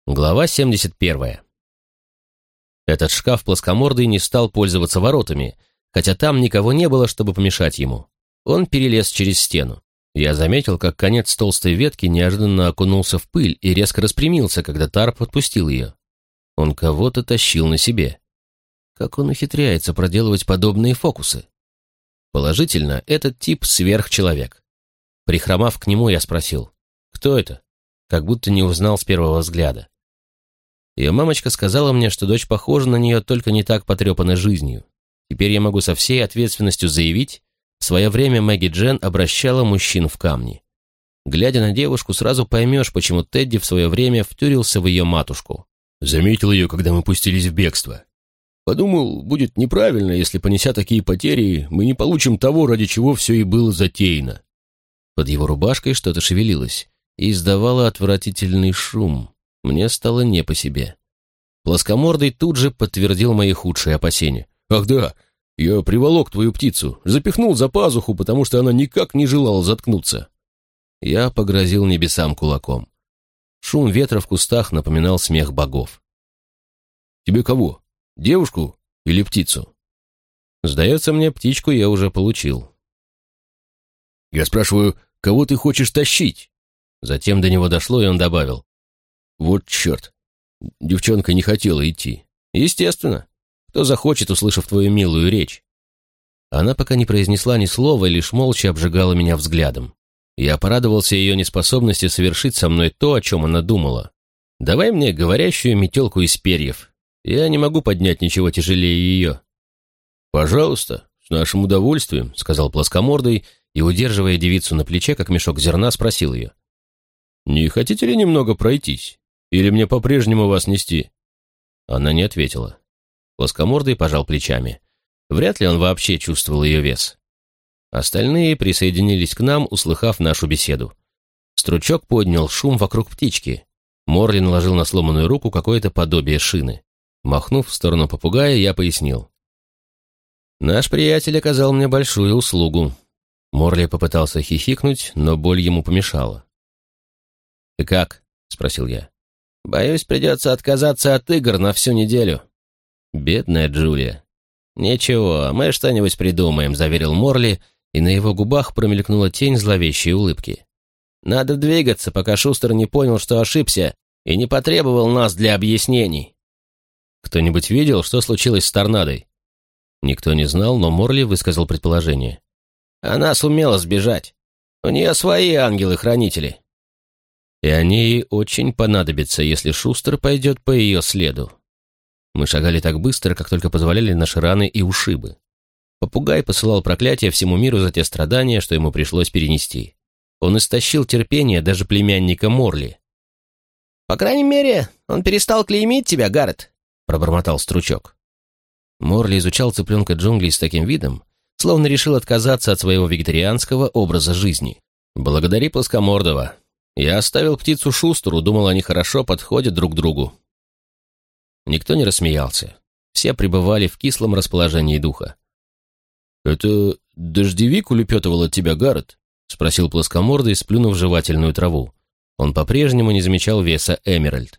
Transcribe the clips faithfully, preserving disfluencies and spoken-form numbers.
Глава семьдесят первая. Этот шкаф плоскомордый не стал пользоваться воротами, хотя там никого не было, чтобы помешать ему. Он перелез через стену. Я заметил, как конец толстой ветки неожиданно окунулся в пыль и резко распрямился, когда Тарп отпустил ее. Он кого-то тащил на себе. Как он ухитряется проделывать подобные фокусы? Положительно, этот тип сверхчеловек. Прихромав к нему, я спросил: «Кто это?» Как будто не узнал с первого взгляда. Ее мамочка сказала мне, что дочь похожа на нее, только не так потрепана жизнью. Теперь я могу со всей ответственностью заявить, в свое время Мэгги Джен обращала мужчин в камни. Глядя на девушку, сразу поймешь, почему Тедди в свое время втюрился в ее матушку. Заметил ее, когда мы пустились в бегство. Подумал, будет неправильно, если, понеся такие потери, мы не получим того, ради чего все и было затеяно. Под его рубашкой что-то шевелилось и издавало отвратительный шум. Мне стало не по себе. Плоскомордый тут же подтвердил мои худшие опасения. «Ах да, я приволок твою птицу, запихнул за пазуху, потому что она никак не желала заткнуться». Я погрозил небесам кулаком. Шум ветра в кустах напоминал смех богов. «Тебе кого? Девушку или птицу?» «Сдается мне, птичку я уже получил». «Я спрашиваю, кого ты хочешь тащить?» Затем до него дошло, и он добавил: «Вот черт, девчонка не хотела идти». «Естественно. Кто захочет, услышав твою милую речь?» Она пока не произнесла ни слова, лишь молча обжигала меня взглядом. Я порадовался ее неспособности совершить со мной то, о чем она думала. «Давай мне говорящую метелку из перьев. Я не могу поднять ничего тяжелее ее». «Пожалуйста, с нашим удовольствием», — сказал плоскомордый, и, удерживая девицу на плече, как мешок зерна, спросил ее: «Не хотите ли немного пройтись? Или мне по-прежнему вас нести?» Она не ответила. Плоскомордый пожал плечами. Вряд ли он вообще чувствовал ее вес. Остальные присоединились к нам, услыхав нашу беседу. Стручок поднял шум вокруг птички. Морли наложил на сломанную руку какое-то подобие шины. Махнув в сторону попугая, я пояснил: «Наш приятель оказал мне большую услугу». Морли попытался хихикнуть, но боль ему помешала. «Ты как?» — спросил я. «Боюсь, придется отказаться от игр на всю неделю». «Бедная Джулия». «Ничего, мы что-нибудь придумаем», — заверил Морли, и на его губах промелькнула тень зловещей улыбки. «Надо двигаться, пока Шустер не понял, что ошибся, и не потребовал нас для объяснений». «Кто-нибудь видел, что случилось с торнадой?» Никто не знал, но Морли высказал предположение. «Она сумела сбежать. У нее свои ангелы-хранители». «И они ей очень понадобятся, если Шустер пойдет по ее следу». Мы шагали так быстро, как только позволяли наши раны и ушибы. Попугай посылал проклятие всему миру за те страдания, что ему пришлось перенести. Он истощил терпение даже племянника Морли. «По крайней мере, он перестал клеймить тебя, Гаррет», — пробормотал Стручок. Морли изучал цыпленка джунглей с таким видом, словно решил отказаться от своего вегетарианского образа жизни. «Благодари плоскомордого. Я оставил птицу Шустеру, думал, они хорошо подходят друг другу». Никто не рассмеялся. Все пребывали в кислом расположении духа. «Это дождевик улепетывал от тебя, Гаррет?» — спросил плоскомордый, сплюнув жевательную траву. Он по-прежнему не замечал веса Эмеральд.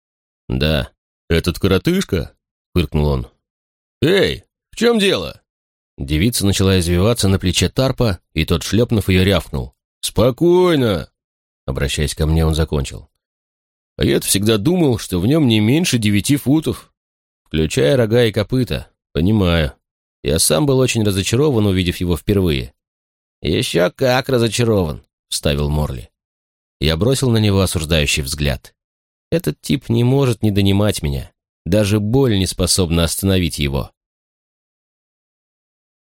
«Да». «Этот коротышка?» — фыркнул он. «Эй, в чем дело?» Девица начала извиваться на плече Тарпа, и тот, шлепнув ее, рявкнул: «Спокойно!» Обращаясь ко мне, он закончил: «А я-то всегда думал, что в нем не меньше девяти футов». «Включая рога и копыта. Понимаю. Я сам был очень разочарован, увидев его впервые». «Еще как разочарован», — вставил Морли. Я бросил на него осуждающий взгляд. Этот тип не может не донимать меня. Даже боль не способна остановить его.